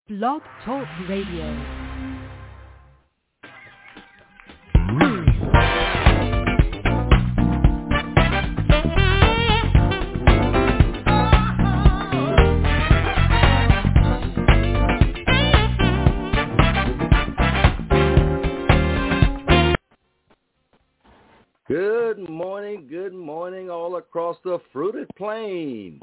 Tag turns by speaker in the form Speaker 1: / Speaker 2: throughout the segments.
Speaker 1: Blog Talk Radio.
Speaker 2: Good morning all across the fruited plain.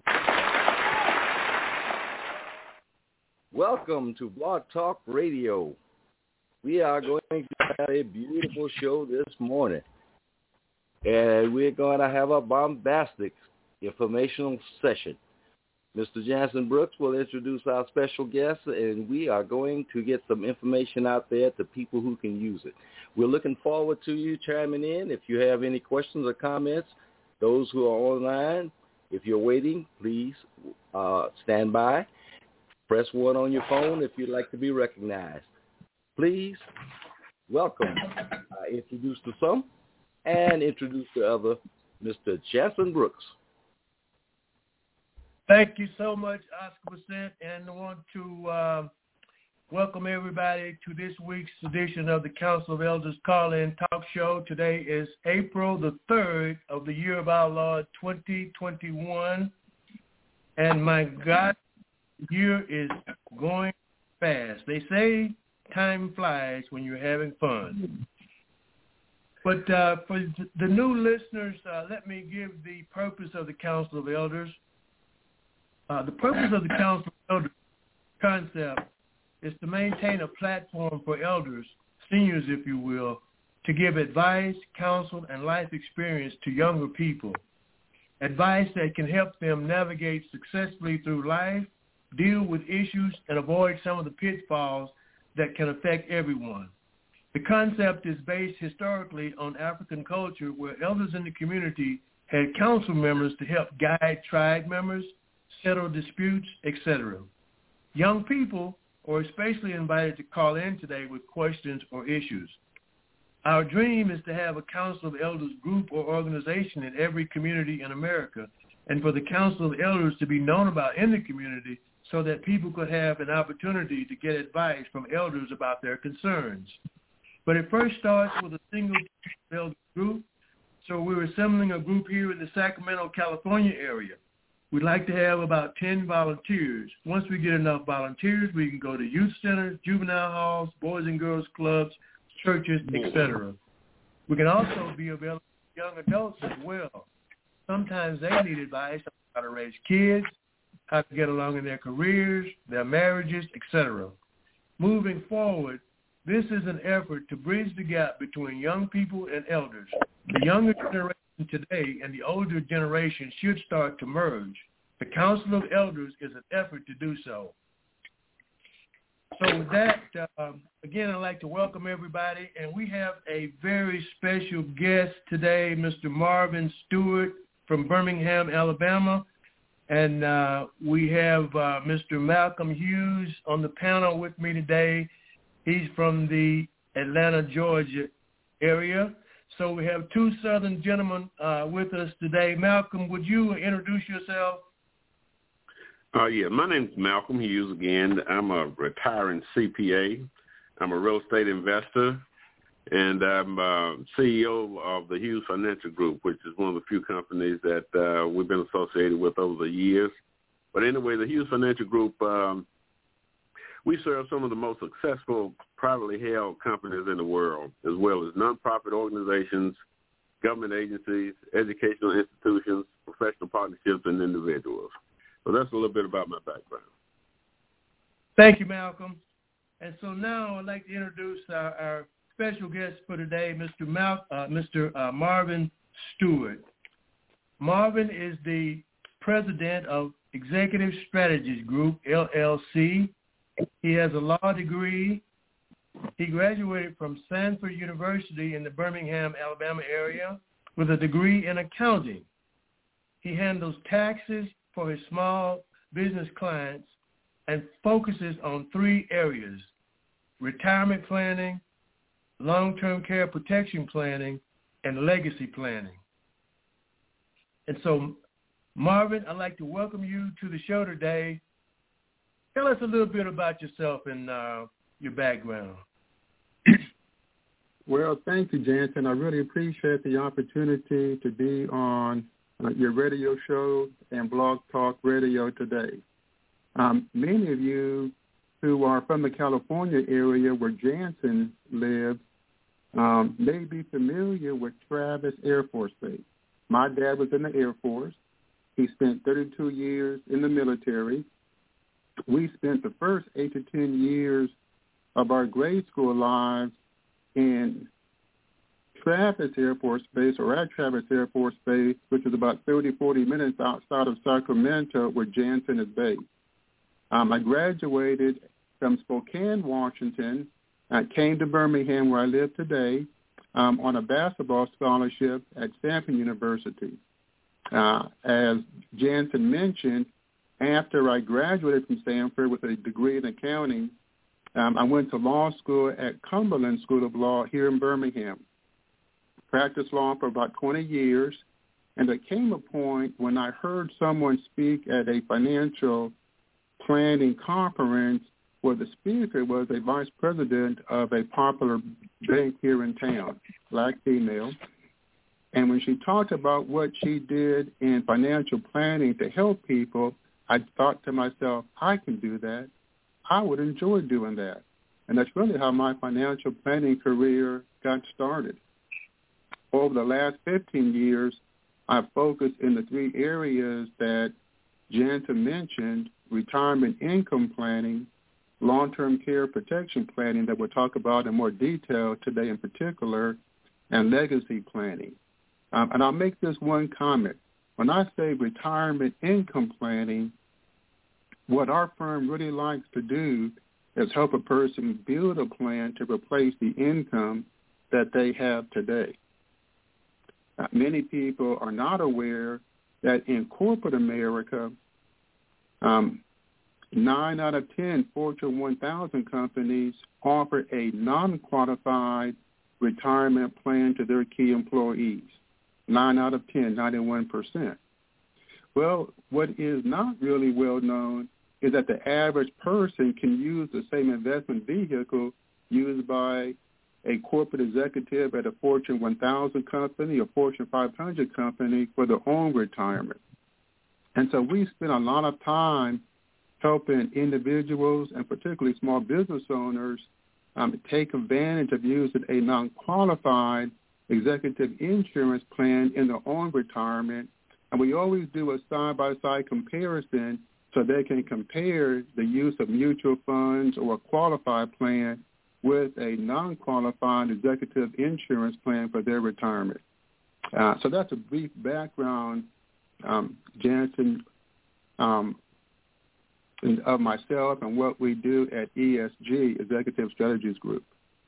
Speaker 2: Welcome to Blog Talk Radio. We are going to have a beautiful show this morning. And we're going to have a bombastic informational session. Mr. Jansen Brooks will introduce our special guest, and we are going to get some information out there to people who can use it. We're looking forward to you chiming in. If you have any questions or comments, those who are online, if you're waiting, please stand by. Press 1 on your phone if you'd like to be recognized. Please welcome, introduce to some and introduce to other, Mr. Jansen Brooks.
Speaker 3: Thank you so much, Oscar Bassett, and I want to welcome everybody to this week's edition of the Council of Elders Call-In Talk Show. Today is April the 3rd of the year of our Lord, 2021, and my God, the year is going fast. They say time flies when you're having fun. But for the new listeners, let me give the purpose of the Council of Elders. The purpose of the Council of Elders concept is to maintain a platform for elders, seniors if you will, to give advice, counsel, and life experience to younger people. Advice that can help them navigate successfully through life, deal with issues, and avoid some of the pitfalls that can affect everyone. The concept is based historically on African culture, where elders in the community had council members to help guide tribe members, settle disputes, etc. Young people are especially invited to call in today with questions or issues. Our dream is to have a Council of Elders group or organization in every community in America, and for the Council of Elders to be known about in the community so that people could have an opportunity to get advice from elders about their concerns. But it first starts with a single elder group, so we're assembling a group here in the Sacramento, California area. We'd like to have about 10 volunteers. Once we get enough volunteers, we can go to youth centers, juvenile halls, boys and girls clubs, churches, etc. We can also be available to young adults as well. Sometimes they need advice on how to raise kids, how to get along in their careers, their marriages, etc. Moving forward, this is an effort to bridge the gap between young people and elders. The younger generation today and the older generation should start to merge. The Council of Elders is an effort to do so. So with that, again, I'd like to welcome everybody, and we have a very special guest today, Mr. Marvin Stewart from Birmingham, Alabama, and we have Mr. Malcolm Hughes on the panel with me today. He's from the Atlanta, Georgia area. So we have two Southern gentlemen with us today. Malcolm, would you introduce yourself?
Speaker 4: Yeah, my name's Malcolm Hughes again. I'm a retiring CPA. I'm a real estate investor, and I'm CEO of the Hughes Financial Group, which is one of the few companies that we've been associated with over the years. But anyway, the Hughes Financial Group, we serve some of the most successful privately held companies in the world, as well as nonprofit organizations, government agencies, educational institutions, professional partnerships, and individuals. So that's a little bit about my background.
Speaker 3: Thank you, Malcolm. And so now I'd like to introduce our special guest for today, Mr. Marvin Stewart. Marvin is the president of Executive Strategies Group, LLC. He has a law degree. He graduated from Sanford University in the Birmingham, Alabama area with a degree in accounting. He handles taxes for his small business clients and focuses on 3 areas: retirement planning, long-term care protection planning, and legacy planning. And so, Marvin, I'd like to welcome you to the show today. Tell us a little bit about yourself and your background.
Speaker 1: Well, thank you, Jansen. I really appreciate the opportunity to be on your radio show and Blog Talk Radio today. Many of you who are from the California area where Jansen lives may be familiar with Travis Air Force Base. My dad was in the Air Force. He spent 32 years in the military. We spent the first 8 to 10 years of our grade school lives in Travis Air Force Base, or at Travis Air Force Base, which is about 30, 40 minutes outside of Sacramento, where Jansen is based. I graduated from Spokane, Washington. I came to Birmingham, where I live today, on a basketball scholarship at Stanford University. As Jansen mentioned, after I graduated from Stanford with a degree in accounting, I went to law school at Cumberland School of Law here in Birmingham. Practiced law for about 20 years, and there came a point when I heard someone speak at a financial planning conference where the speaker was a vice president of a popular bank here in town, black female. And when she talked about what she did in financial planning to help people, I thought to myself, I can do that. I would enjoy doing that. And that's really how my financial planning career got started. Over the last 15 years, I've focused in the 3 areas that Jansen mentioned: retirement income planning, long-term care protection planning that we'll talk about in more detail today in particular, and legacy planning. And I'll make this one comment. When I say retirement income planning, what our firm really likes to do is help a person build a plan to replace the income that they have today. Many people are not aware that in corporate America, 9 out of 10 Fortune 1000 companies offer a non-qualified retirement plan to their key employees. 9 out of 10, 91%. Well, what is not really well known is that the average person can use the same investment vehicle used by a corporate executive at a Fortune 1000 company or Fortune 500 company for their own retirement. And so we spend a lot of time helping individuals and particularly small business owners take advantage of using a non-qualified executive insurance plan in their own retirement. And we always do a side-by-side comparison so they can compare the use of mutual funds or a qualified plan with a non-qualified executive insurance plan for their retirement. So that's a brief background, Jansen, of myself and what we do at ESG, Executive Strategies Group.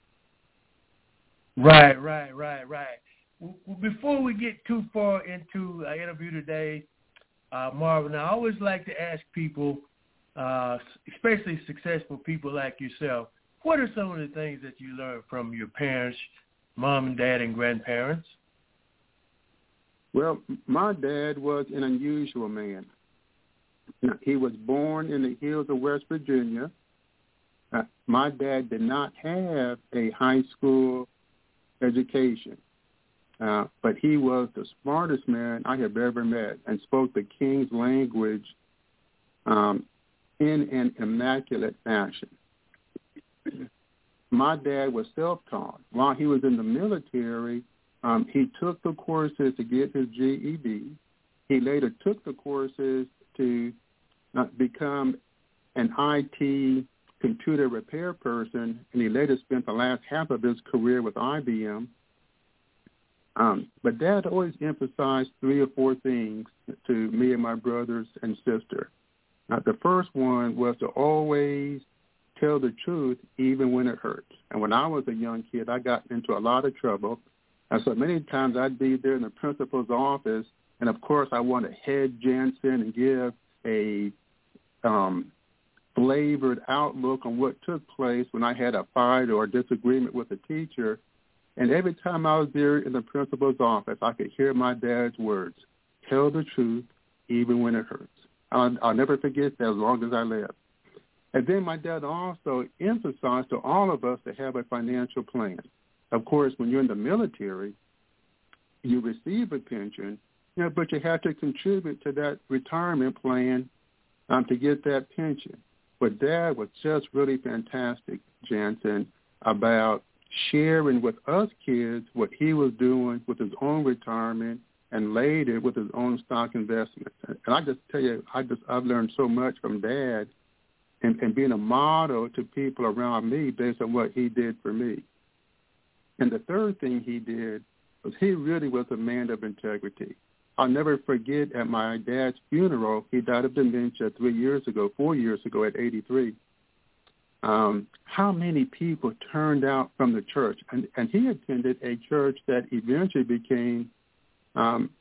Speaker 3: Right. Well, before we get too far into our interview today, Marvin, I always like to ask people, especially successful people like yourself, what are some of the things that you learned from your parents, mom and dad and grandparents?
Speaker 1: Well, my dad was an unusual man. He was born in the hills of West Virginia. My dad did not have a high school education, but he was the smartest man I have ever met and spoke the King's language in an immaculate fashion. My dad was self-taught. While he was in the military, he took the courses to get his GED. He later took the courses to become an IT computer repair person, and he later spent the last half of his career with IBM. But Dad always emphasized 3 or 4 things to me and my brothers and sister. The first one was to always tell the truth even when it hurts. And when I was a young kid, I got into a lot of trouble. And so many times I'd be there in the principal's office, and of course I want to head Jansen and give a flavored outlook on what took place when I had a fight or a disagreement with a teacher. And every time I was there in the principal's office, I could hear my dad's words, tell the truth even when it hurts. I'll never forget that as long as I live. And then my dad also emphasized to all of us to have a financial plan. Of course, when you're in the military, you receive a pension, but you have to contribute to that retirement plan to get that pension. But Dad was just really fantastic, Jansen, about sharing with us kids what he was doing with his own retirement and later with his own stock investments. And I just tell you, I've learned so much from Dad and being a model to people around me based on what he did for me. And the third thing he did was he really was a man of integrity. I'll never forget at my dad's funeral, he died of dementia 4 years ago at 83, how many people turned out from the church. And he attended a church that eventually became an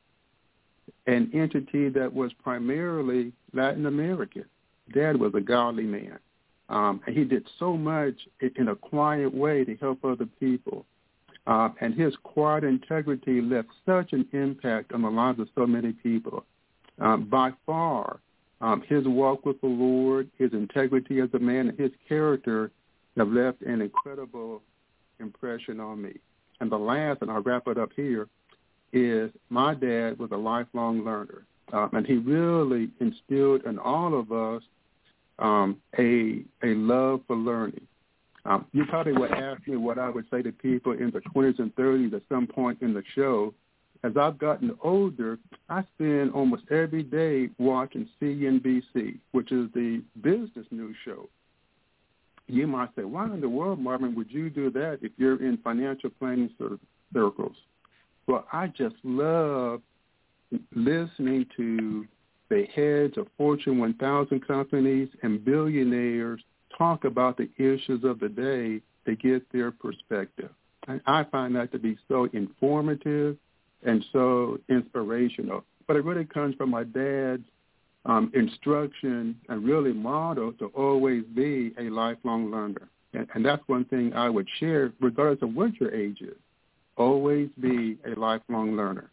Speaker 1: entity that was primarily Latin American. Dad was a godly man. And he did so much in a quiet way to help other people. And his quiet integrity left such an impact on the lives of so many people. By far, his walk with the Lord, his integrity as a man, and his character have left an incredible impression on me. And the last, and I'll wrap it up here, is my dad was a lifelong learner. And he really instilled in all of us a love for learning. You probably would ask me what I would say to people in the 20s and 30s at some point in the show. As I've gotten older, I spend almost every day watching CNBC, which is the business news show. You might say, why in the world, Marvin, would you do that if you're in financial planning circles? Well, I just love listening to the heads of Fortune 1000 companies and billionaires talk about the issues of the day to get their perspective. And I find that to be so informative and so inspirational. But it really comes from my dad's instruction and really model to always be a lifelong learner. And that's one thing I would share, regardless of what your age is. Always be a lifelong learner.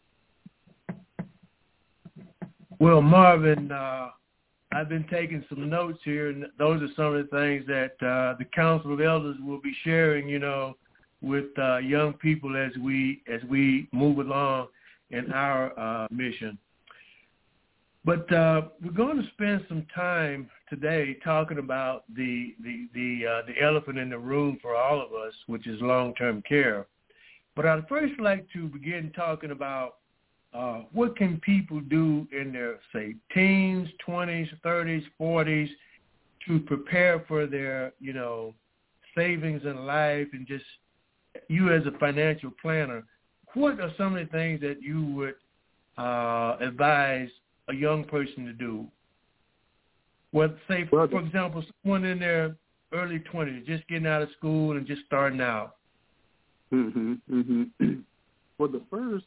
Speaker 3: Well, Marvin, I've been taking some notes here, and those are some of the things that the Council of Elders will be sharing, with young people as we move along in our mission. But we're going to spend some time today talking about the elephant in the room for all of us, which is long-term care. But I'd first like to begin talking about what can people do in their, say, teens, 20s, 30s, 40s to prepare for their, savings in life, and just you as a financial planner, what are some of the things that you would advise a young person to do? Well, say, for example, someone in their early 20s, just getting out of school and just starting out.
Speaker 1: Well, the first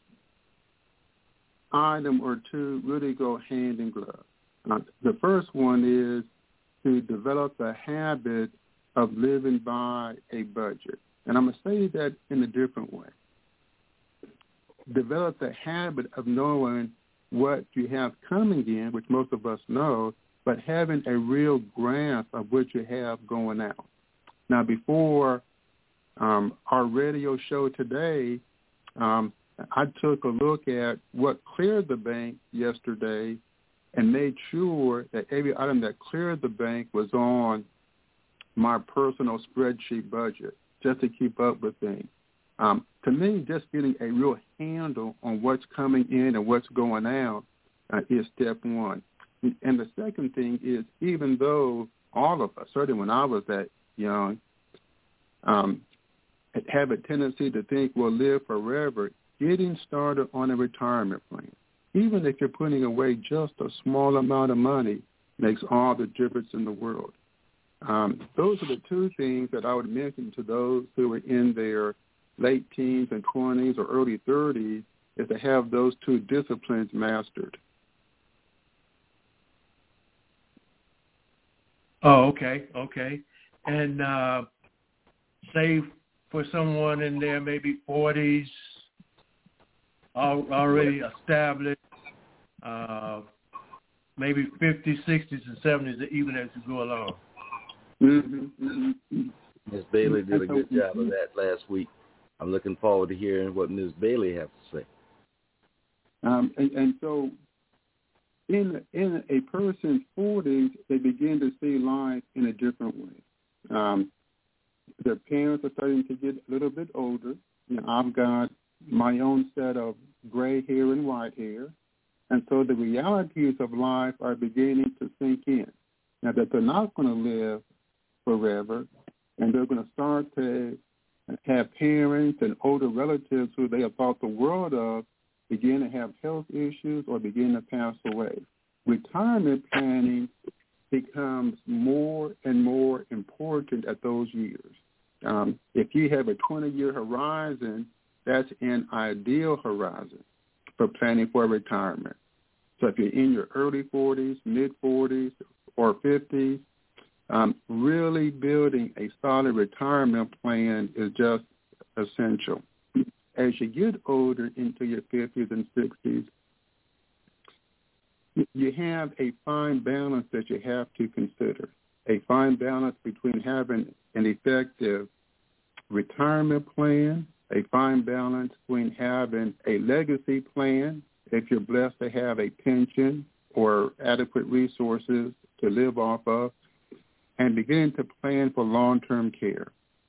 Speaker 1: item or two really go hand in glove. The first one is to develop the habit of living by a budget. And I'm going to say that in a different way. Develop the habit of knowing what you have coming in, which most of us know, but having a real grasp of what you have going out. Now, before our radio show today, I took a look at what cleared the bank yesterday and made sure that every item that cleared the bank was on my personal spreadsheet budget just to keep up with things. To me, just getting a real handle on what's coming in and what's going out is step one. And the second thing is, even though all of us, certainly when I was that young, have a tendency to think we'll live forever, getting started on a retirement plan, even if you're putting away just a small amount of money, makes all the difference in the world. Those are the two things that I would mention to those who are in their late teens and 20s or early 30s, is to have those two disciplines mastered.
Speaker 3: Oh, okay. And say for someone in their maybe 40s, already established, maybe 50s, 60s, and 70s, even as you go along.
Speaker 2: Ms. Bailey did a good job of that last week. I'm looking forward to hearing what Ms. Bailey has to say.
Speaker 1: And so in a person's 40s, they begin to see life in a different way. Their parents are starting to get a little bit older. You know, I've got my own set of gray hair and white hair. And so the realities of life are beginning to sink in. Now that they're not going to live forever, and they're going to start to have parents and older relatives who they have thought the world of begin to have health issues or begin to pass away. Retirement planning becomes more and more important at those years. If you have a 20-year horizon, that's an ideal horizon for planning for retirement. So if you're in your early 40s, mid-40s, or 50s, really building a solid retirement plan is just essential. As you get older into your 50s and 60s, you have a fine balance that you have to consider, a fine balance between having an effective retirement plan, a fine balance between having a legacy plan, if you're blessed to have a pension or adequate resources to live off of, and beginning to plan for long-term care.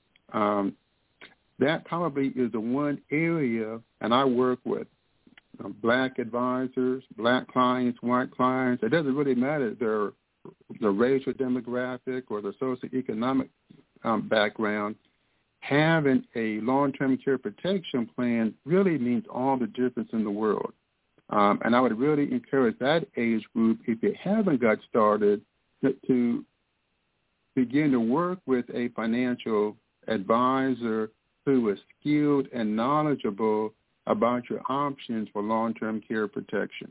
Speaker 1: That probably is the one area, and I work with black advisors, black clients, white clients. It doesn't really matter their racial demographic or their socioeconomic background. Having a long-term care protection plan really means all the difference in the world. And I would really encourage that age group, if you haven't got started, to begin to work with a financial advisor who is skilled and knowledgeable about your options for long-term care protection.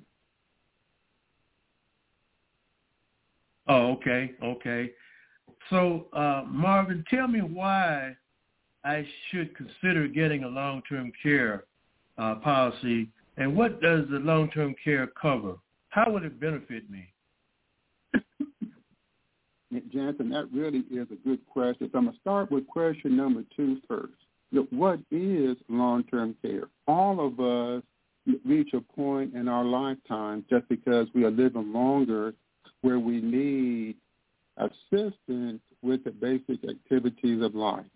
Speaker 3: Oh, okay. So, Marvin, tell me why I should consider getting a long-term care policy, and what does the long-term care cover? How would it benefit me?
Speaker 1: Jansen, that really is a good question. So I'm going to start with question number 2 first. What is long-term care? All of us reach a point in our lifetime just because we are living longer where we need assistance with the basic activities of life.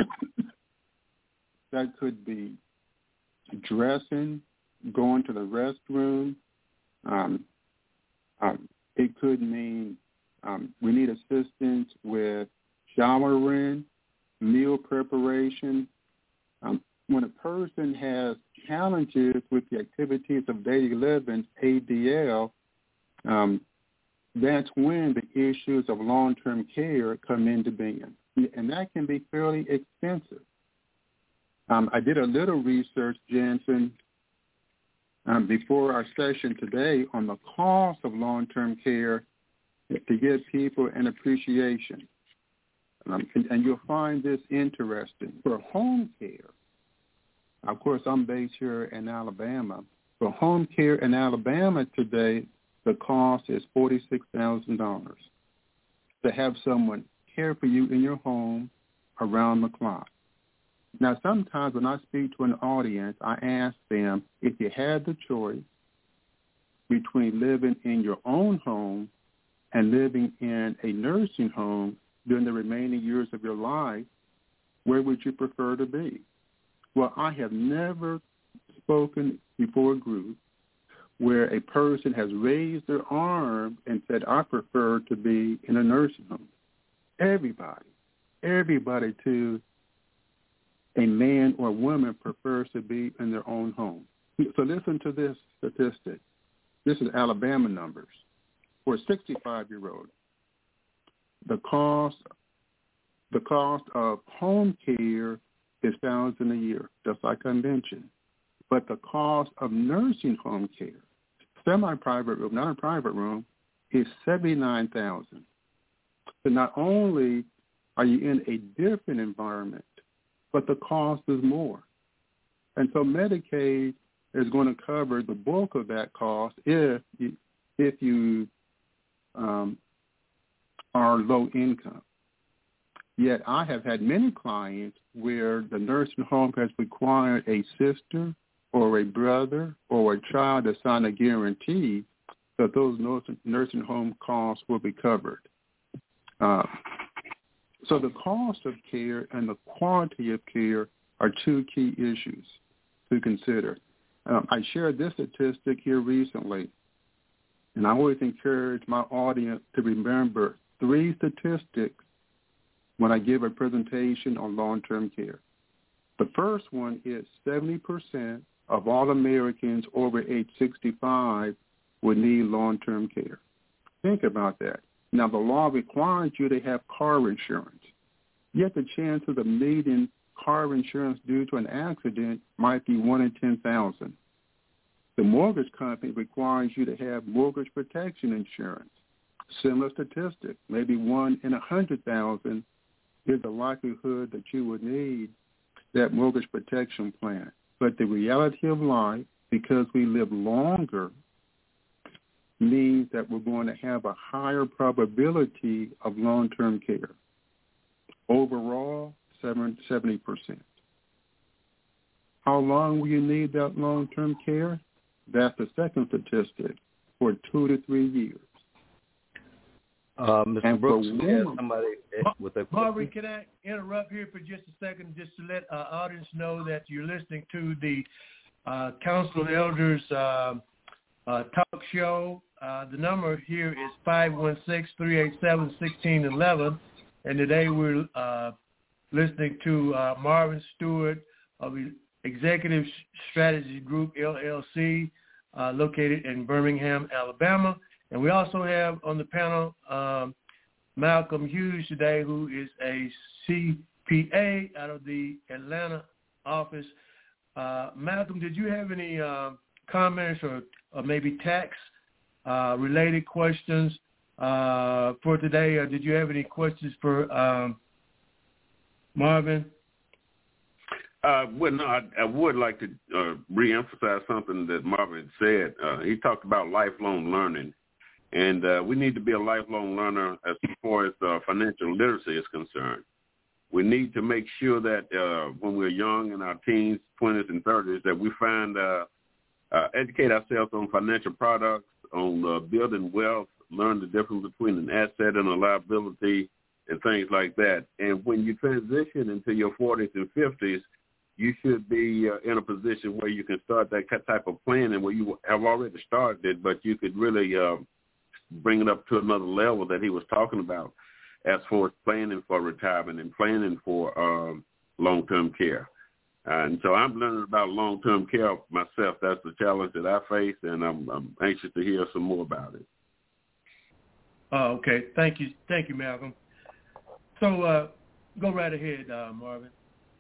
Speaker 1: That could be dressing, going to the restroom. It could mean we need assistance with showering, meal preparation. When a person has challenges with the activities of daily living, ADL, that's when the issues of long-term care come into being. And that can be fairly expensive. I did a little research, Jansen, before our session today on the cost of long-term care to give people an appreciation. And you'll find this interesting. For home care, of course, I'm based here in Alabama. For home care in Alabama today, the cost is $46,000 to have someone care for you in your home around the clock. Now, sometimes when I speak to an audience, I ask them, if you had the choice between living in your own home and living in a nursing home during the remaining years of your life, where would you prefer to be? Well, I have never spoken before a group where a person has raised their arm and said, I prefer to be in a nursing home. Everybody to a man or woman prefers to be in their own home. So listen to this statistic. This is Alabama numbers. For a 65-year-old, the cost of home care is $1,000 a year, just like I mentioned. But the cost of nursing home care, semi-private room, not a private room, is $79,000. So not only are you in a different environment, but the cost is more. And so Medicaid is going to cover the bulk of that cost if you are low income. Yet I have had many clients where the nursing home has required a sister or a brother or a child to sign a guarantee that those nursing home costs will be covered. So the cost of care and the quality of care are two key issues to consider. I shared this statistic here recently, and I always encourage my audience to remember 3 statistics when I give a presentation on long-term care. The first one is 70% of all Americans over age 65 would need long-term care. Think about that. Now, the law requires you to have car insurance, yet the chances of needing car insurance due to an accident might be 1 in 10,000. The mortgage company requires you to have mortgage protection insurance. Similar statistic, maybe 1 in 100,000 is the likelihood that you would need that mortgage protection plan. But the reality of life, because we live longer, means that we're going to have a higher probability of long-term care. Overall, 70%. How long will you need that long-term care? That's the second statistic, for 2 to 3 years.
Speaker 2: Mr. Brooks, somebody with a
Speaker 3: Marvin, can I interrupt here for just a second, just to let our audience know that you're listening to the Council of Elders talk show. The number here is 516-387-1611, and today we're listening to Marvin Stewart of Executive Strategy Group, LLC, located in Birmingham, Alabama. And we also have on the panel Malcolm Hughes today, who is a CPA out of the Atlanta office. Malcolm, did you have any comments or maybe tax-related questions for today, or did you have any questions for Marvin?
Speaker 4: Well, no, I would like to reemphasize something that Marvin said. He talked about lifelong learning. And we need to be a lifelong learner as far as financial literacy is concerned. We need to make sure that when we're young, in our teens, 20s, and 30s, that we find educate ourselves on financial products, on building wealth, learn the difference between an asset and a liability, and things like that. And when you transition into your 40s and 50s, you should be in a position where you can start that type of planning, where you have already started it, but you could really bring it up to another level that he was talking about as far as planning for retirement and planning for long-term care. And so I'm learning about long-term care myself. That's the challenge that I face, and I'm anxious to hear some more about it.
Speaker 3: Oh, okay. Thank you, Malcolm. So go right ahead, Marvin.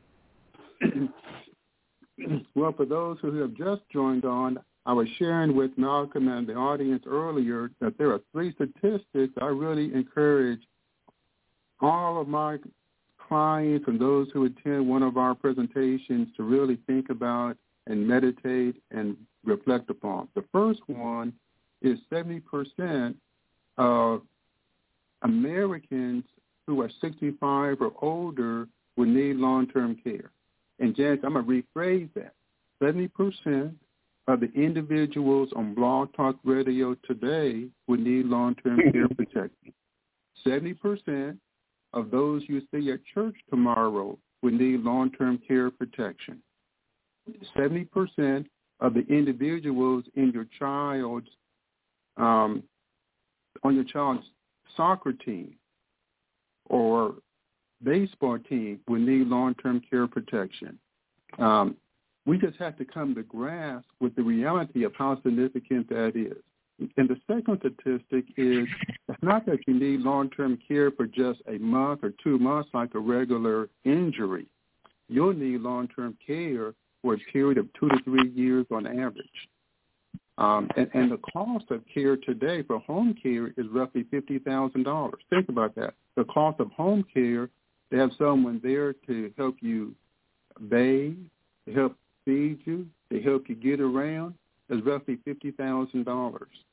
Speaker 1: Well, for those who have just joined on, I was sharing with Malcolm and the audience earlier that there are 3 statistics I really encourage all of my clients and those who attend one of our presentations to really think about and meditate and reflect upon. The first one is 70% of Americans who are 65 or older would need long-term care. And, Janice, I'm going to rephrase that. 70% of the individuals on Blog Talk Radio today would need long-term care protection. 70% of those you see at church tomorrow would need long-term care protection. 70% of the individuals in your child's on your child's soccer team or baseball team would need long-term care protection. We just have to come to grasp with the reality of how significant that is. And the second statistic is it's not that you need long-term care for just a month or 2 months like a regular injury. You'll need long-term care for a period of 2 to 3 years on average. And the cost of care today for home care is roughly $50,000. Think about that. The cost of home care, to have someone there to help you bathe, to help feed you, to help you get around, is roughly $50,000.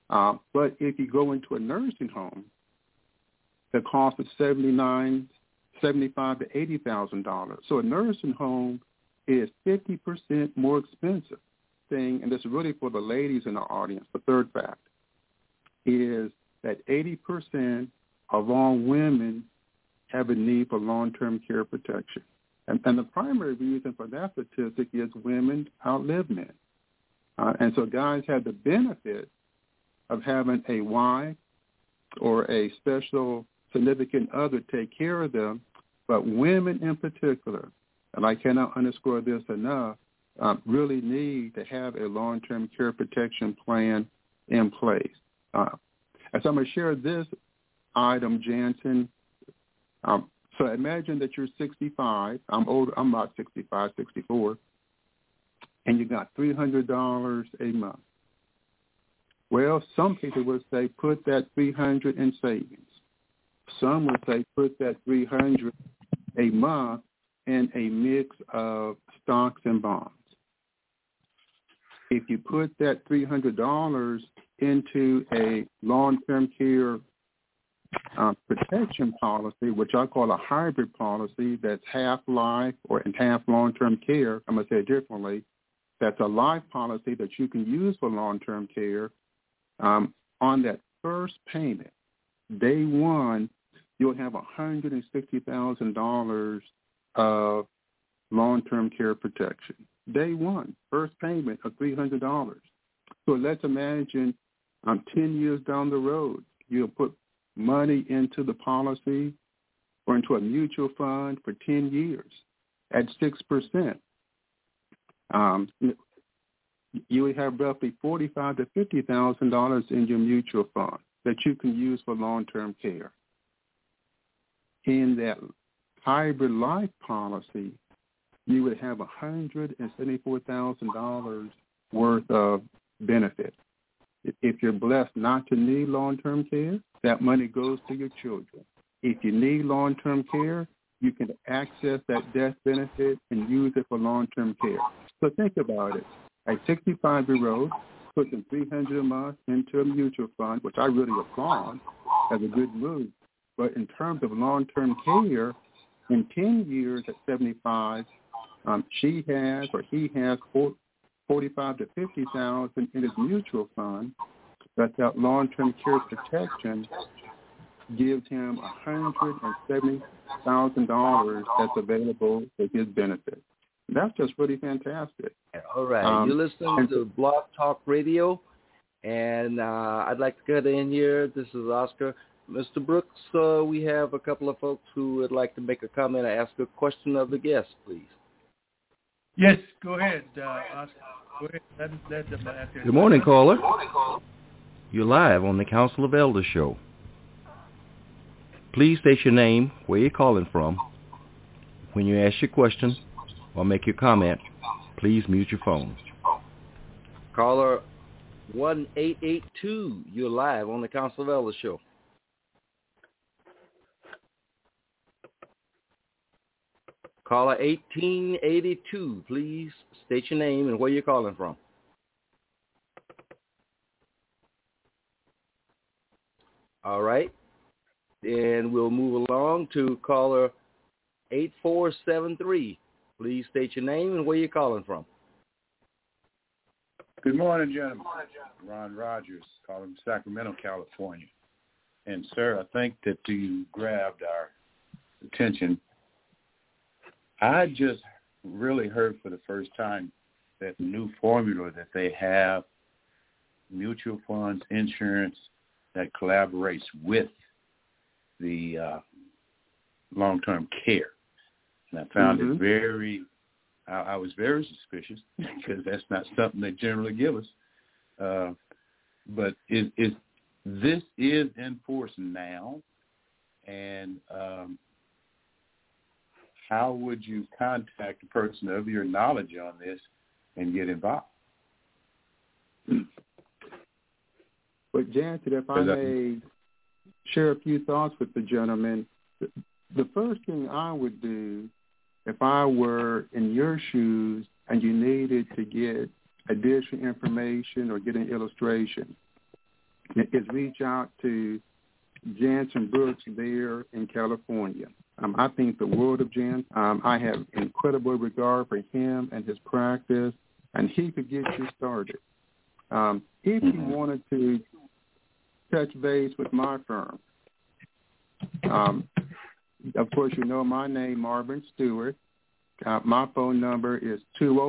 Speaker 1: But if you go into a nursing home, the cost is $75,000 to $80,000. So a nursing home is 50% more expensive. And this is really for the ladies in the audience. The third fact is that 80% of all women have a need for long-term care protection. And the primary reason for that statistic is women outlive men. And so guys have the benefit of having a wife or a special significant other take care of them, but women in particular, and I cannot underscore this enough, really need to have a long-term care protection plan in place. As I'm going to share this item, Jansen, so imagine that you're 65. I'm old. I'm about 65, 64, and you got $300 a month. Well, some people would say put that $300 in savings. Some would say put that $300 a month in a mix of stocks and bonds. If you put that $300 into a long-term care protection policy, which I call a hybrid policy, that's half life and half long-term care, I'm going to say it differently, that's a life policy that you can use for long-term care. On that first payment, day one, you'll have $160,000 of long-term care protection. Day one, first payment of $300. So let's imagine 10 years down the road, you'll put money into the policy or into a mutual fund for 10 years at 6%. You would have roughly $45,000 to $50,000 in your mutual fund that you can use for long-term care. In that hybrid life policy, you would have $174,000 worth of benefit. If you're blessed not to need long-term care, that money goes to your children. If you need long-term care, you can access that death benefit and use it for long-term care. So think about it. A 65-year-old putting $300 a month into a mutual fund, which I really applaud as a good move. But in terms of long-term care, in 10 years at 75, she has or he has $45,000 to $50,000 in his mutual fund. That long-term care protection gives him $170,000 that's available for his benefit. That's just really fantastic.
Speaker 2: All right. You're listening to Blog Talk Radio, and I'd like to get in here. This is Oscar. Mr. Brooks, we have a couple of folks who would like to make a comment or ask a question of the guest, please.
Speaker 3: Yes, go ahead, Oscar. Go ahead. Let them answer.
Speaker 2: Good morning, caller. You're live on the Council of Elders show. Please state your name, where you're calling from. When you ask your question or make your comment, please mute your phone. Caller 1882, you're live on the Council of Elders show. Caller 1882, please state your name and where you're calling from. All right. Then we'll move along to caller 8473. Please state your name and where you're calling from.
Speaker 5: Good morning, gentlemen. Ron Rogers, calling from Sacramento, California. And, sir, I think that you grabbed our attention. I just really heard for the first time that new formula that they have, mutual funds, insurance, that collaborates with the long-term care. And I found it I was very suspicious because that's not something they generally give us. But this is in force now, and how would you contact a person of your knowledge on this and get involved?
Speaker 1: But Jansen, if I may share a few thoughts with the gentleman, the first thing I would do if I were in your shoes and you needed to get additional information or get an illustration, is reach out to Jansen Brooks there in California. I think the world of Jansen. I have incredible regard for him and his practice, and he could get you started. If you wanted to touch base with my firm, of course, you know my name, Marvin Stewart. My phone number is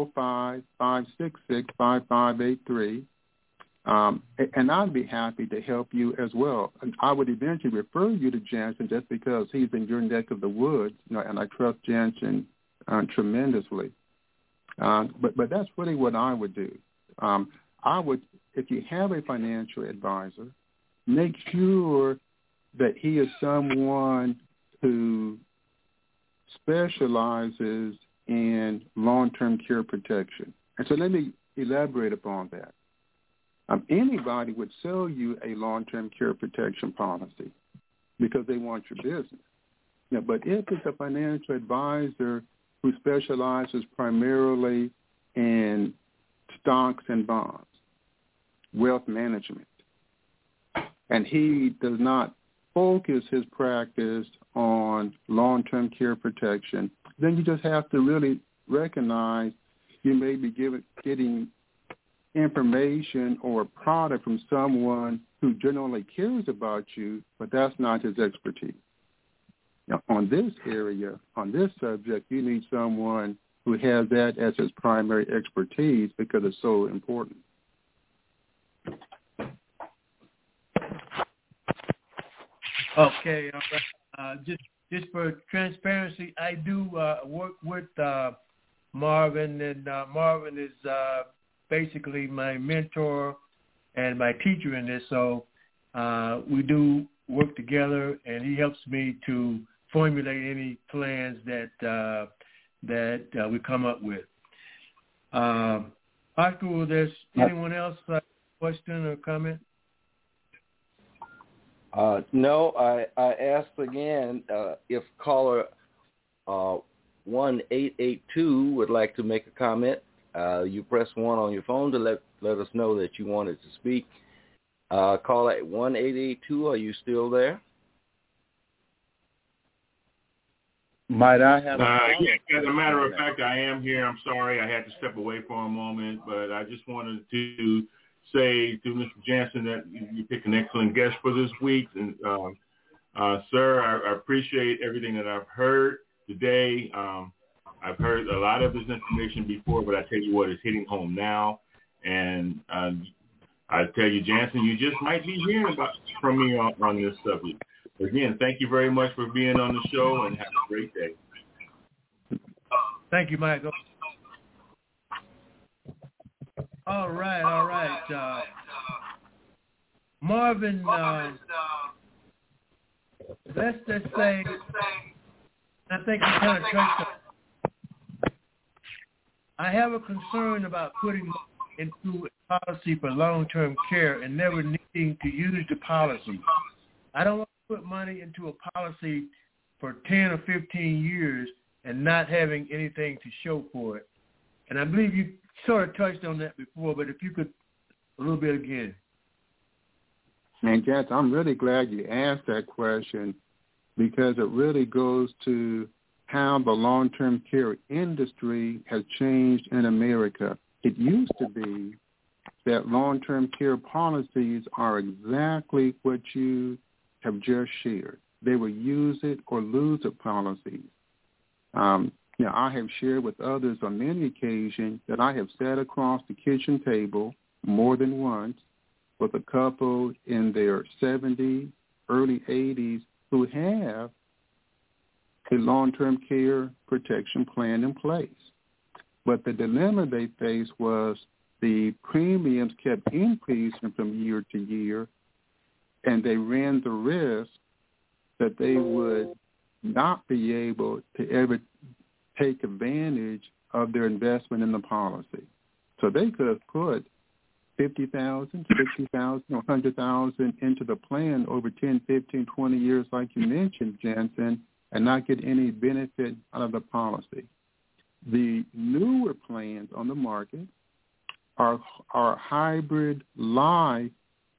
Speaker 1: 205-566-5583. And I'd be happy to help you as well. And I would eventually refer you to Jansen just because he's in your neck of the woods, and I trust Jansen tremendously. But that's really what I would do. I would, if you have a financial advisor, make sure that he is someone who specializes in long-term care protection. And so let me elaborate upon that. Anybody would sell you a long-term care protection policy because they want your business. But if it's a financial advisor who specializes primarily in stocks and bonds, wealth management, and he does not focus his practice on long-term care protection, then you just have to really recognize you may be getting information or a product from someone who generally cares about you, but that's not his expertise. Now, on this area, on this subject, you need someone who has that as his primary expertise because it's so important.
Speaker 3: Okay, just for transparency, I do work with Marvin, and Marvin is basically my mentor and my teacher in this. So we do work together, and he helps me to formulate any plans that we come up with. Oscar, will there anyone else question or comment?
Speaker 2: No, I asked again if caller 1882 would like to make a comment. You press 1 on your phone to let us know that you wanted to speak. Call at 1882. Are you still there?
Speaker 5: Might I have
Speaker 6: yes, as a matter of fact, I am here. I'm sorry I had to step away for a moment, but I just wanted to say to Mr. Jansen that you picked an excellent guest for this week. And, sir, I appreciate everything that I've heard today. I've heard a lot of this information before, but I tell you what, it's hitting home now. And I tell you, Jansen, you just might be hearing from me on this subject. Again, thank you very much for being on the show, and have a great day.
Speaker 3: Thank you, Michael. All right. Marvin, let's just say, I think you kind of touched on. I have a concern about putting into a policy for long-term care and never needing to use the policy. I don't want to put money into a policy for 10 or 15 years and not having anything to show for it. And I believe you sort of touched on that before, but if you could a little bit again.
Speaker 1: Man, Jess, I'm really glad you asked that question because it really goes to how the long-term care industry has changed in America. It used to be that long-term care policies are exactly what you have just shared. They were use it or lose it policies. I have shared with others on many occasions that I have sat across the kitchen table more than once with a couple in their 70s, early 80s who have a long-term care protection plan in place. But the dilemma they faced was the premiums kept increasing from year to year, and they ran the risk that they would not be able to ever take advantage of their investment in the policy. So they could have put $50,000, $60,000, or $100,000 into the plan over 10, 15, 20 years, like you mentioned, Jansen, and not get any benefit out of the policy. The newer plans on the market are hybrid life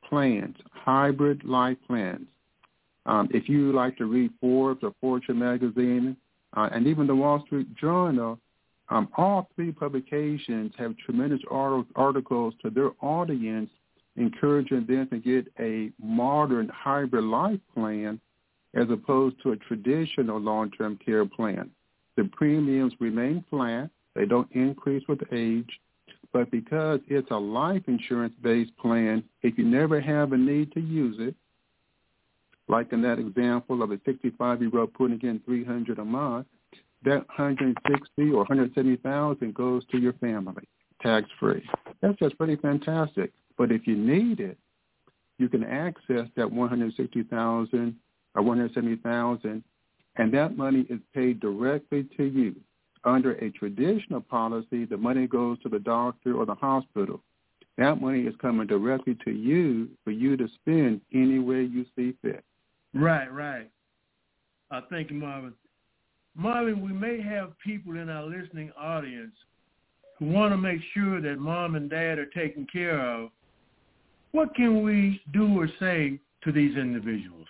Speaker 1: plans, hybrid life plans. If you like to read Forbes or Fortune magazine, and even the Wall Street Journal, all three publications have tremendous articles to their audience, encouraging them to get a modern hybrid life plan as opposed to a traditional long-term care plan. The premiums remain flat. They don't increase with age. But because it's a life insurance-based plan, if you never have a need to use it, like in that example of a 65-year-old putting in $300 a month, that $160,000 or $170,000 goes to your family, tax-free. That's just pretty fantastic. But if you need it, you can access that $160,000 or $170,000, and that money is paid directly to you. Under a traditional policy, the money goes to the doctor or the hospital. That money is coming directly to you for you to spend any way you see fit.
Speaker 3: Right. Thank you, Marvin. Marvin, we may have people in our listening audience who want to make sure that mom and dad are taken care of. What can we do or say to these individuals?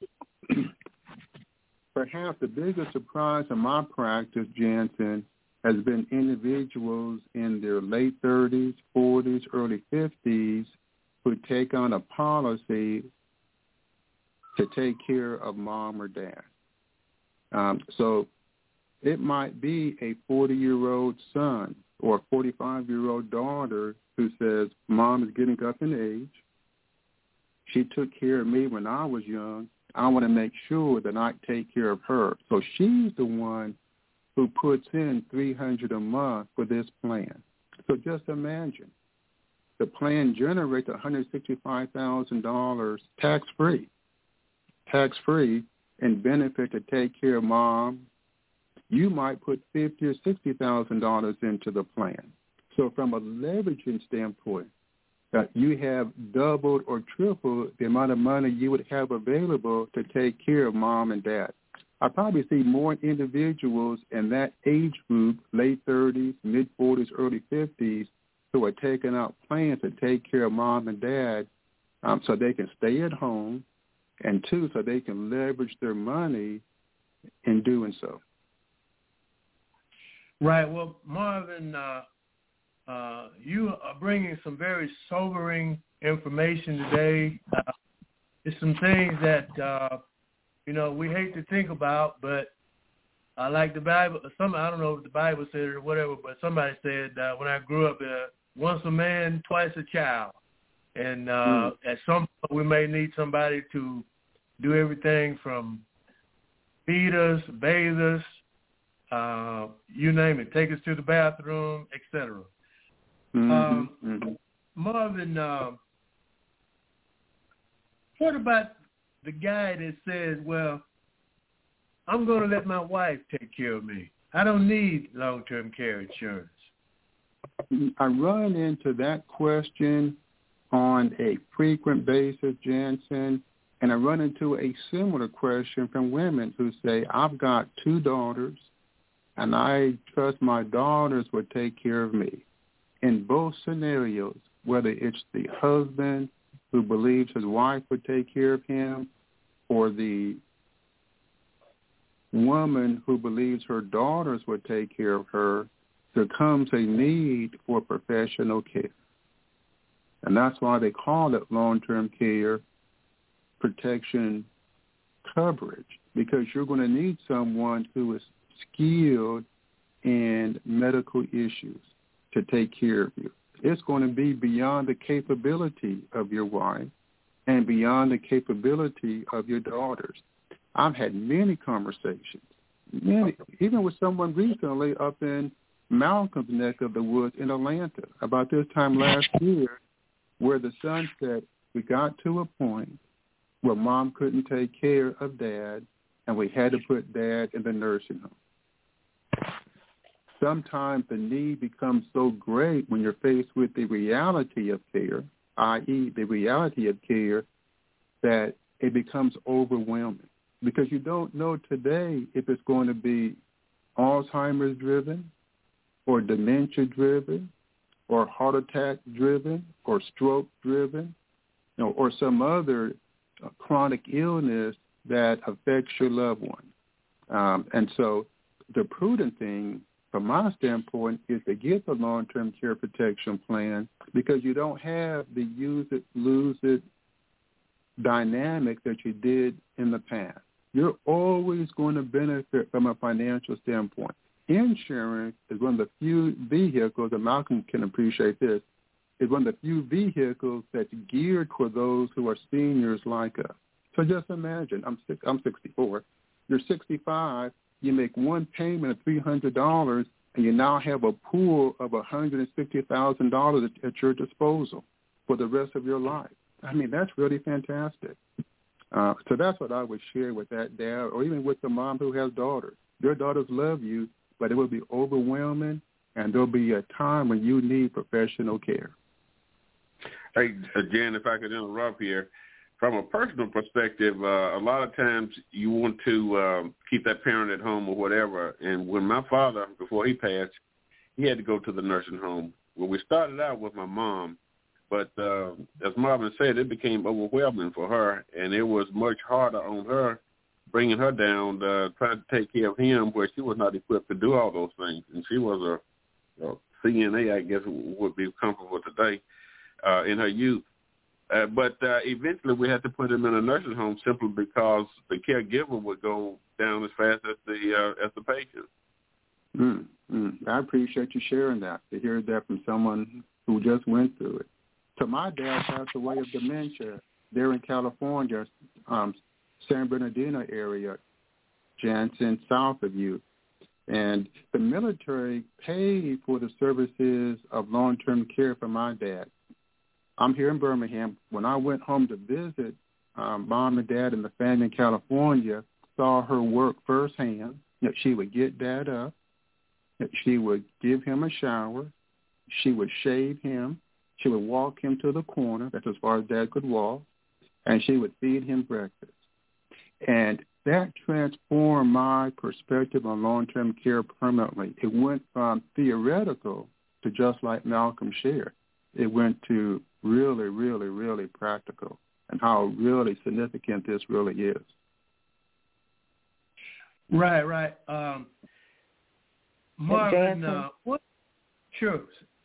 Speaker 1: Perhaps the biggest surprise in my practice, Jansen, has been individuals in their late 30s, 40s, early 50s who take on a policy to take care of mom or dad. So it might be a 40-year-old son or a 45-year-old daughter who says, Mom is getting up in age. She took care of me when I was young. I want to make sure that I take care of her. So she's the one who puts in $300 a month for this plan. So just imagine. The plan generates $165,000 tax-free, and benefit to take care of mom. You might put $50,000 or $60,000 into the plan. So from a leveraging standpoint, you have doubled or tripled the amount of money you would have available to take care of mom and dad. I probably see more individuals in that age group, late 30s, mid-40s, early 50s, who are taking out plans to take care of mom and dad so they can stay at home, and two, so they can leverage their money in doing so.
Speaker 3: Right. Well, Marvin, you are bringing some very sobering information today. It's some things that, we hate to think about, but like the Bible, I don't know if the Bible said it or whatever, but somebody said when I grew up, once a man, twice a child. And at some point we may need somebody to do everything from feed us, bathe us, you name it, take us to the bathroom, etc. Marvin, what about the guy that says, well, I'm going to let my wife take care of me. I don't need long-term care insurance.
Speaker 1: I run into that question on a frequent basis, Jansen, and I run into a similar question from women who say, I've got 2 daughters, and I trust my daughters will take care of me. In both scenarios, whether it's the husband who believes his wife would take care of him or the woman who believes her daughters would take care of her, there comes a need for professional care. And that's why they call it long-term care protection coverage, because you're going to need someone who is skilled in medical issues to take care of you. It's going to be beyond the capability of your wife and beyond the capability of your daughters. I've had many conversations, even with someone recently up in Malcolm's neck of the woods in Atlanta about this time last year, where the son said, we got to a point where mom couldn't take care of dad, and we had to put dad in the nursing home. Sometimes the need becomes so great when you're faced with the reality of care, i.e. the reality of care, that it becomes overwhelming because you don't know today if it's going to be Alzheimer's driven or dementia driven or heart attack driven or stroke driven or some other chronic illness that affects your loved one. And so the prudent thing, from my standpoint, is to get the long-term care protection plan, because you don't have the use it, lose it dynamic that you did in the past. You're always going to benefit from a financial standpoint. Insurance is one of the few vehicles, and Malcolm can appreciate this, is one of the few vehicles that's geared for those who are seniors like us. So just imagine, I'm 64. You're 65. You make one payment of $300, and you now have a pool of $160,000 at your disposal for the rest of your life. I mean, that's really fantastic. So that's what I would share with that dad, or even with the mom who has daughters. Your daughters love you, but it will be overwhelming, and there'll be a time when you need professional care.
Speaker 4: Hey, Jan, if I could interrupt here. From a personal perspective, a lot of times you want to keep that parent at home or whatever. And when my father, before he passed, he had to go to the nursing home. Well, we started out with my mom, but as Marvin said, it became overwhelming for her, and it was much harder on her, bringing her down, trying to take care of him, where she was not equipped to do all those things. And she was a CNA, I guess would be comfortable today, in her youth. But eventually we had to put him in a nursing home simply because the caregiver would go down as fast as the patient.
Speaker 1: I appreciate you sharing that, to hear that from someone who just went through it. So my dad passed away of dementia there in California, San Bernardino area, Jansen, south of you. And the military paid for the services of long-term care for my dad. I'm here in Birmingham. When I went home to visit mom and dad and the family in California, saw her work firsthand, that she would get dad up, that she would give him a shower, she would shave him, she would walk him to the corner, that's as far as dad could walk, and she would feed him breakfast. And that transformed my perspective on long-term care permanently. It went from theoretical to just like Malcolm shared. It went to really, really, really practical, and how really significant this really is.
Speaker 3: Right. Marvin, what? Sure.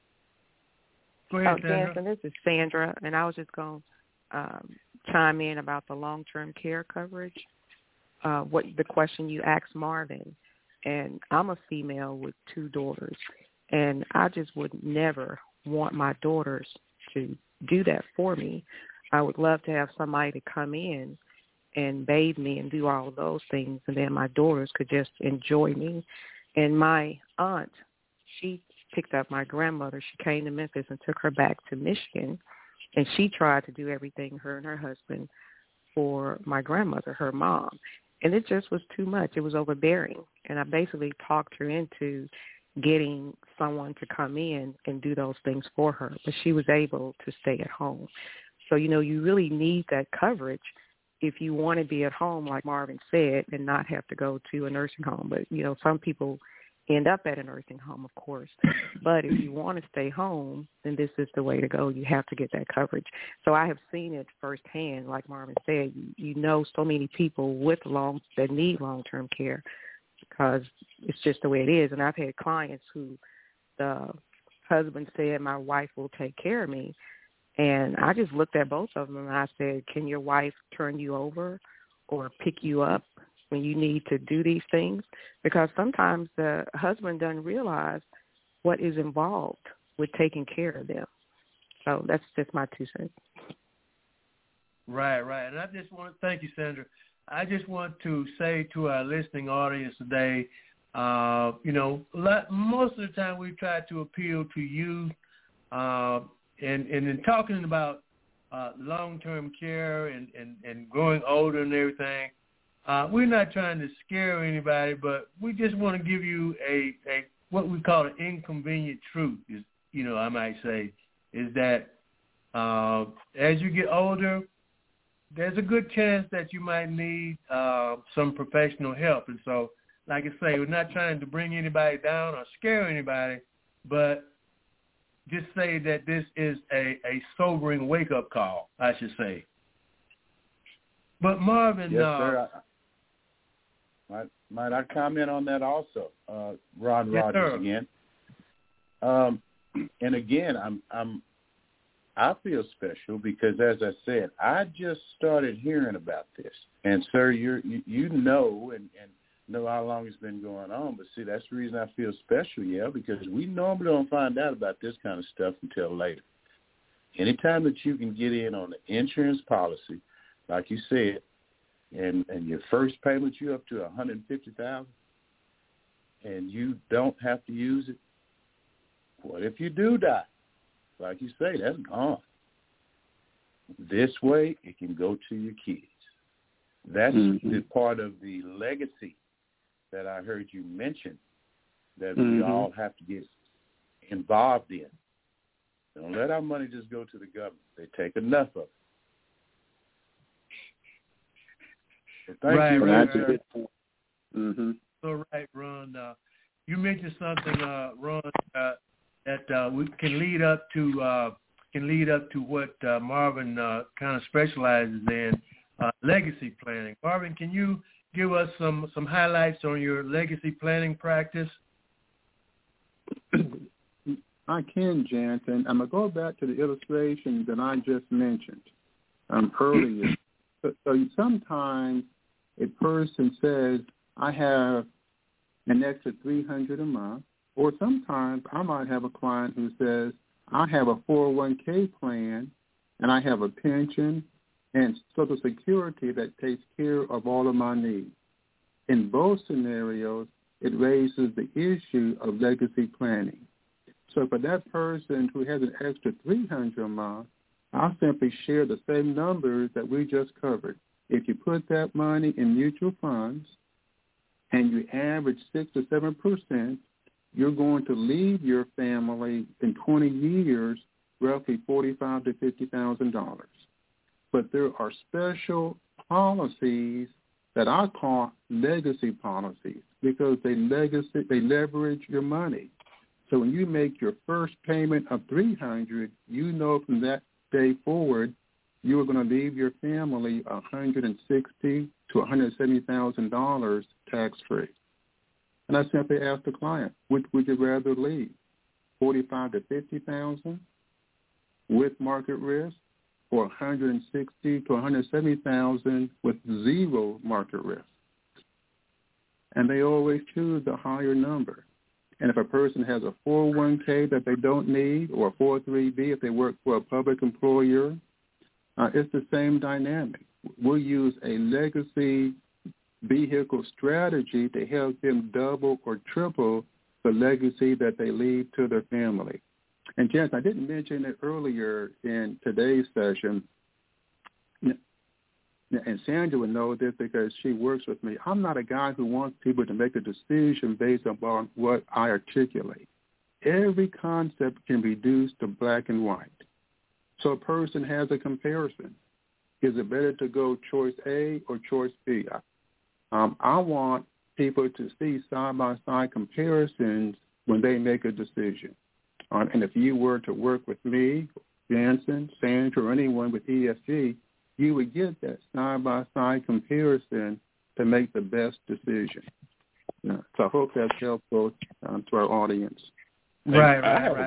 Speaker 3: Go ahead, Sandra.
Speaker 7: Jansen, this is Sandra, and I was just going to chime in about the long-term care coverage, what the question you asked Marvin. And I'm a female with 2 daughters, and I just would never want my daughters to do that for me. I would love to have somebody to come in and bathe me and do all of those things, and then my daughters could just enjoy me. And my aunt, she picked up my grandmother. She came to Memphis and took her back to Michigan, and she tried to do everything, her and her husband, for my grandmother, her mom. And it just was too much. It was overbearing. And I basically talked her into getting someone to come in and do those things for her, but she was able to stay at home. So, you really need that coverage if you want to be at home, like Marvin said, and not have to go to a nursing home. But, some people end up at a nursing home, of course. But if you want to stay home, then this is the way to go. You have to get that coverage. So I have seen it firsthand, like Marvin said. So many people that need long-term care, because it's just the way it is. And I've had clients who the husband said, my wife will take care of me. And I just looked at both of them and I said, can your wife turn you over or pick you up when you need to do these things? Because sometimes the husband doesn't realize what is involved with taking care of them. So that's just my 2 cents.
Speaker 3: Right. And I just want to thank you, Sandra. I just want to say to our listening audience today, most of the time we try to appeal to youth, and in talking about long-term care and growing older and everything, we're not trying to scare anybody, but we just want to give you a what we call an inconvenient truth, I might say, is that as you get older, there's a good chance that you might need some professional help. And so, like I say, we're not trying to bring anybody down or scare anybody, but just say that this is a sobering wake-up call, I should say. But Marvin...
Speaker 5: Yes, sir. Might I comment on that also? Ron
Speaker 3: yes,
Speaker 5: Rogers
Speaker 3: sir.
Speaker 5: again. And again, I feel special because, as I said, I just started hearing about this. And, sir, you know and know how long it's been going on. But, see, that's the reason I feel special, because we normally don't find out about this kind of stuff until later. Anytime that you can get in on the insurance policy, like you said, and your first payment, you're up to $150,000, and you don't have to use it, what if you do die? Like you say, that's gone. This way, it can go to your kids. That's the part of the legacy that I heard you mention that we all have to get involved in. Don't let our money just go to the government. They take enough of it. So thank you,
Speaker 1: Right.
Speaker 3: So right, Ron. You mentioned something, Ron, that we can lead up to what Marvin kind of specializes in, legacy planning. Marvin, can you give us some highlights on your legacy planning practice?
Speaker 1: I can, Jansen. I'm going to go back to the illustration that I just mentioned earlier. So sometimes a person says, I have an extra $300 a month, or sometimes I might have a client who says, I have a 401k plan, and I have a pension and Social Security that takes care of all of my needs. In both scenarios, it raises the issue of legacy planning. So for that person who has an extra $300 a month, I'll simply share the same numbers that we just covered. If you put that money in mutual funds and you average 6 to 7%, you're going to leave your family in 20 years roughly $45,000 to $50,000. But there are special policies that I call legacy policies because they leverage your money. So when you make your first payment of $300, you know from that day forward you are going to leave your family $160,000 to $170,000 tax-free. And I simply ask the client, which would you rather leave, $45,000 to $50,000 with market risk, or $160,000 to $170,000 with zero market risk? And they always choose the higher number. And if a person has a 401k that they don't need, or a 403b if they work for a public employer, it's the same dynamic. We'll use a legacy vehicle strategy to help them double or triple the legacy that they leave to their family. And, Jess, I didn't mention it earlier in today's session, and Sandra would know this because she works with me. I'm not a guy who wants people to make a decision based upon what I articulate. Every concept can be reduced to black and white. So a person has a comparison. Is it better to go choice A or choice B? I want people to see side-by-side comparisons when they make a decision. And if you were to work with me, Jansen, Sandra, or anyone with ESG, you would get that side-by-side comparison to make the best decision. So I hope that's helpful to our audience.
Speaker 3: Right.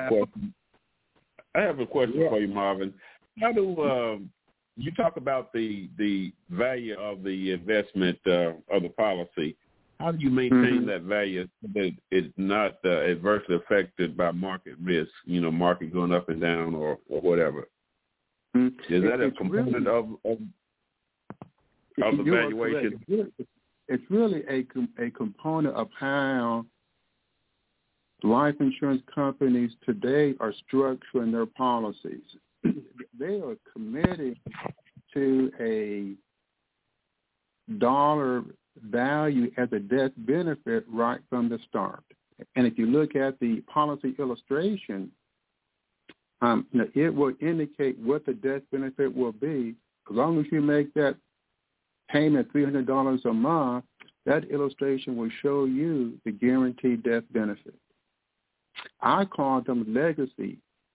Speaker 4: I have a question for you, Marvin. How do you talk about the value of the investment of the policy? How do you maintain that value so that it's not adversely affected by market risk, market going up and down or whatever? Is that a component of the valuation?
Speaker 1: It's really a component of how life insurance companies today are structuring their policies. They are committed to a dollar value as a death benefit right from the start. And if you look at the policy illustration, it will indicate what the death benefit will be. As long as you make that payment $300 a month, that illustration will show you the guaranteed death benefit. I call them legacy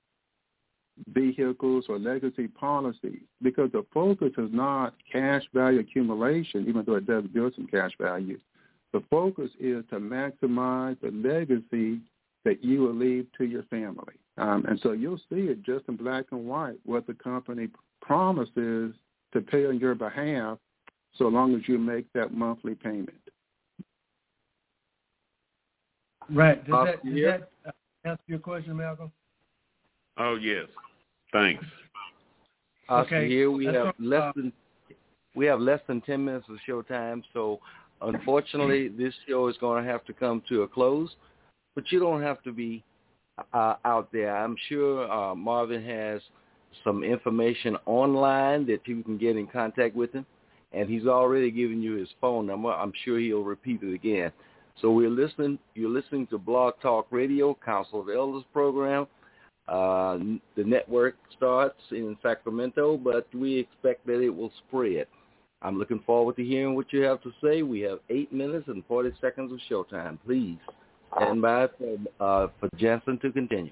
Speaker 1: vehicles or legacy policies, because the focus is not cash value accumulation, even though it does build some cash value. The focus is to maximize the legacy that you will leave to your family. And so you'll see it just in black and white what the company promises to pay on your behalf so long as you make that monthly payment.
Speaker 3: Right. Does that answer your question, Malcolm?
Speaker 4: Oh, yes. Thanks.
Speaker 2: Oscar, here we have less than 10 minutes of show time, so unfortunately this show is going to have to come to a close. But you don't have to be out there. I'm sure Marvin has some information online that you can get in contact with him, and he's already given you his phone number. I'm sure he'll repeat it again. So you're listening to Blog Talk Radio, Council of Elders program. The network starts in Sacramento, but we expect that it will spread. I'm looking forward to hearing what you have to say. We have 8 minutes and 40 seconds of showtime. Please stand by for Jansen to continue.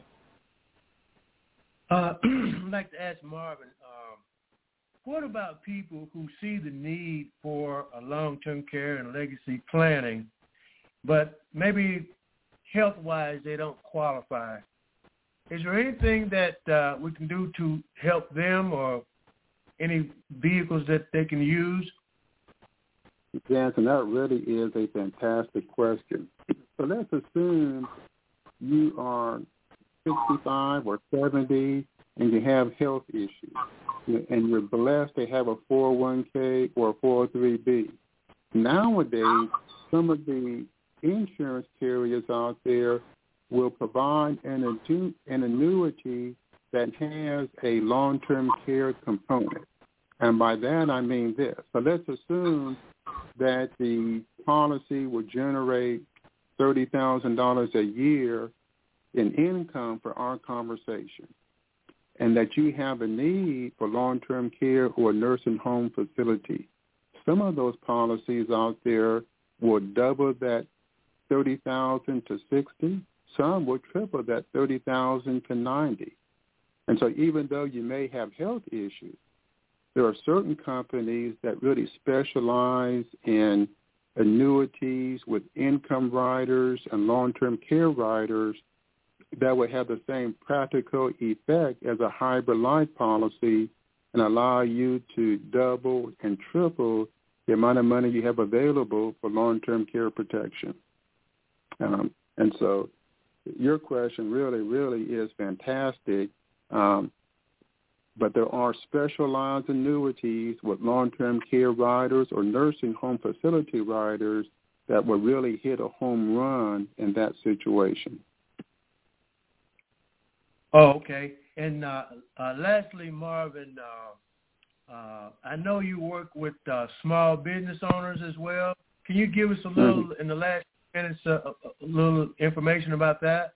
Speaker 3: I'd like to ask Marvin, what about people who see the need for a long-term care and legacy planning, but maybe health-wise they don't qualify? Is there anything that we can do to help them, or any vehicles that they can use?
Speaker 1: Jansen, that really is a fantastic question. So let's assume you are 65 or 70 and you have health issues, and you're blessed to have a 401k or a 403b. Nowadays, some of the insurance carriers out there will provide an annuity that has a long-term care component. And by that, I mean this. So let's assume that the policy will generate $30,000 a year in income for our conversation, and that you have a need for long-term care or nursing home facility. Some of those policies out there will double that $30,000 to $60,000. Some will triple that $30,000 to $90,000. And so even though you may have health issues, there are certain companies that really specialize in annuities with income riders and long-term care riders that would have the same practical effect as a hybrid life policy and allow you to double and triple the amount of money you have available for long-term care protection. And so your question really is fantastic. But there are specialized annuities with long-term care riders or nursing home facility riders that will really hit a home run in that situation.
Speaker 3: Oh, okay. And lastly, Marvin, I know you work with small business owners as well. Can you give us a little, in the last minutes, a little information about that?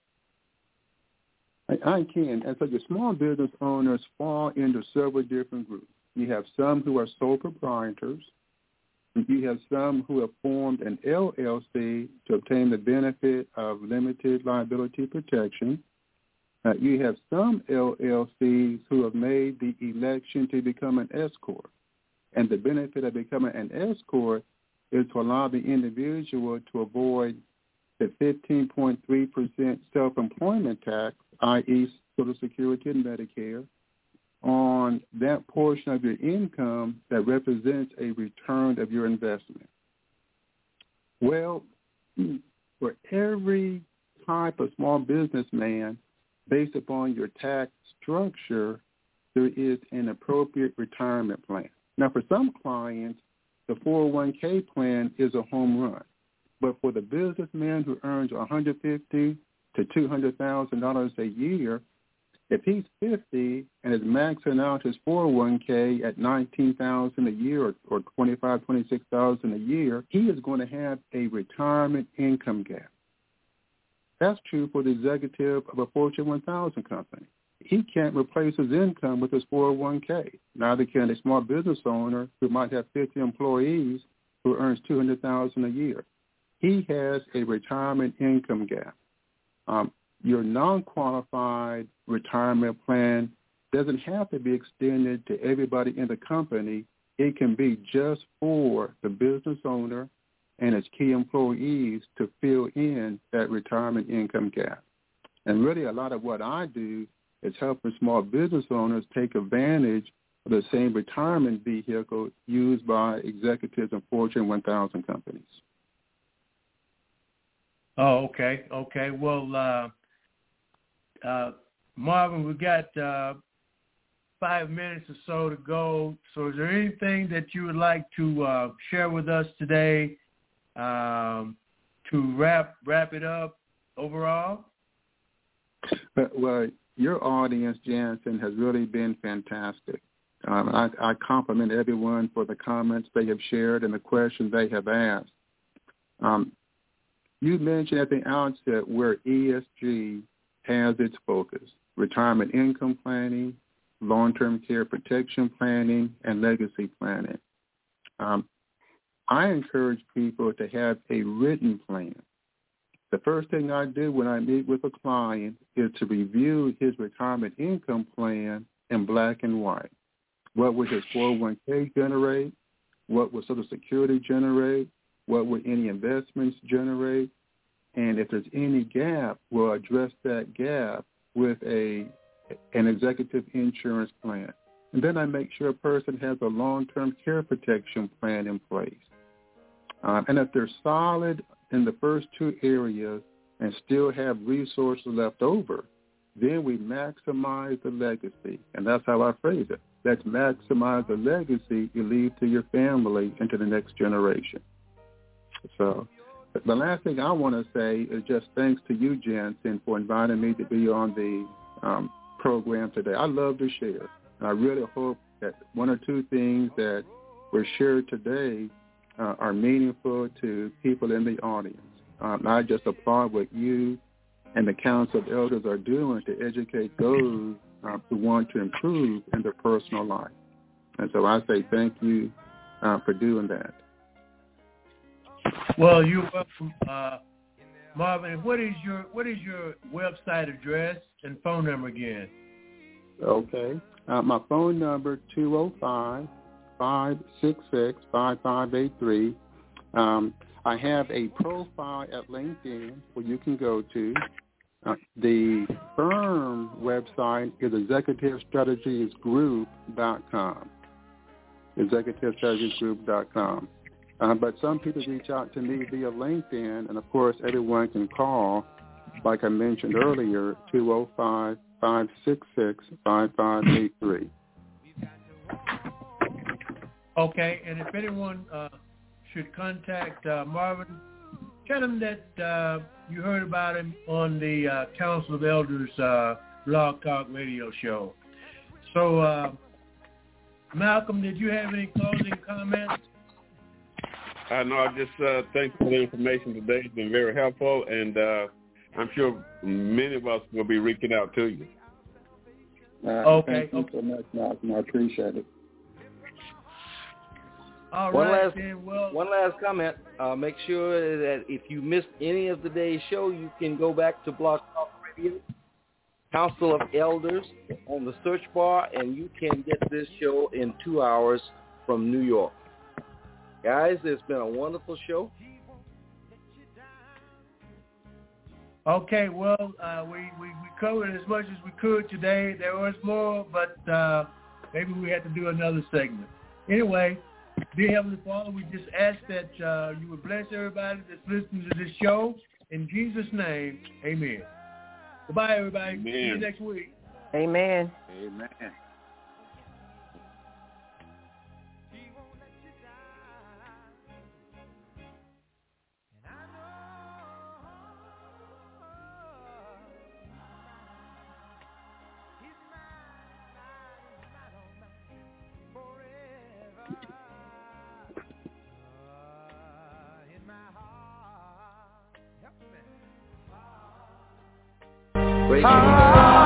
Speaker 1: I can. And so the small business owners fall into several different groups. You have some who are sole proprietors. You have some who have formed an LLC to obtain the benefit of limited liability protection. You have some LLCs who have made the election to become an S-Corp. And the benefit of becoming an S-Corp is to allow the individual to avoid the 15.3% self-employment tax, i.e. Social Security and Medicare, on that portion of your income that represents a return of your investment. Well, for every type of small businessman, based upon your tax structure, there is an appropriate retirement plan. Now, for some clients, the 401k plan is a home run. But for the businessman who earns $150,000 to $200,000 a year, if he's 50 and is maxing out his 401k at $19,000 a year or $25,000, $26,000 a year, he is going to have a retirement income gap. That's true for the executive of a Fortune 1000 company. He can't replace his income with his 401k. Neither can a small business owner who might have 50 employees who earns $200,000 a year. He has a retirement income gap. Your non-qualified retirement plan doesn't have to be extended to everybody in the company. It can be just for the business owner and its key employees to fill in that retirement income gap. And really a lot of what I do is helping small business owners take advantage of the same retirement vehicle used by executives in Fortune 1000 companies.
Speaker 3: Oh, okay. Well, Marvin, we've got 5 minutes or so to go. So is there anything that you would like to share with us today to wrap it up overall?
Speaker 1: Well, your audience, Jansen, has really been fantastic. I compliment everyone for the comments they have shared and the questions they have asked. You mentioned at the outset where ESG has its focus: retirement income planning, long-term care protection planning, and legacy planning. I encourage people to have a written plan. The first thing I do when I meet with a client is to review his retirement income plan in black and white. What would his 401k generate? What would Social Security generate? What would any investments generate? And if there's any gap, we'll address that gap with an executive insurance plan. And then I make sure a person has a long-term care protection plan in place. And if they're solid in the first two areas and still have resources left over, then we maximize the legacy. And that's how I phrase it. Let's maximize the legacy you leave to your family and to the next generation. So the last thing I want to say is just thanks to you, Jansen, for inviting me to be on the program today. I love to share. And I really hope that one or two things that were shared today are meaningful to people in the audience. I just applaud what you and the Council of Elders are doing to educate those who want to improve in their personal life. And so I say thank you for doing that.
Speaker 3: Well, you're welcome, Marvin. What is your website address and phone number again?
Speaker 1: Okay. My phone number, 205-566-5583. I have a profile at LinkedIn where you can go to. The firm website is executivestrategiesgroup.com. executivestrategiesgroup.com. But some people reach out to me via LinkedIn, and, of course, everyone can call, like I mentioned earlier, 205-566-5583.
Speaker 3: Okay, and if anyone should contact Marvin, tell him that you heard about him on the Council of Elders Blog Talk Radio show. So, Malcolm, did you have any closing comments?
Speaker 4: No, I just thank you for the information today. It's been very helpful, and I'm sure many of us will be reaching out to you.
Speaker 3: Okay.
Speaker 1: Thank you so much, Malcolm. I appreciate it.
Speaker 3: All
Speaker 2: one
Speaker 3: right,
Speaker 2: last comment. Make sure that if you missed any of today's show, you can go back to Blog Talk Radio, Council of Elders, on the search bar, and you can get this show in 2 hours from New York. Guys, it's been a wonderful show.
Speaker 3: Okay, well, we covered as much as we could today. There was more, but maybe we had to do another segment. Anyway, dear Heavenly Father, we just ask that you would bless everybody that's listening to this show. In Jesus' name, amen. Goodbye, everybody.
Speaker 4: Amen.
Speaker 3: See you next week.
Speaker 7: Amen.
Speaker 5: Amen.
Speaker 2: Praise God.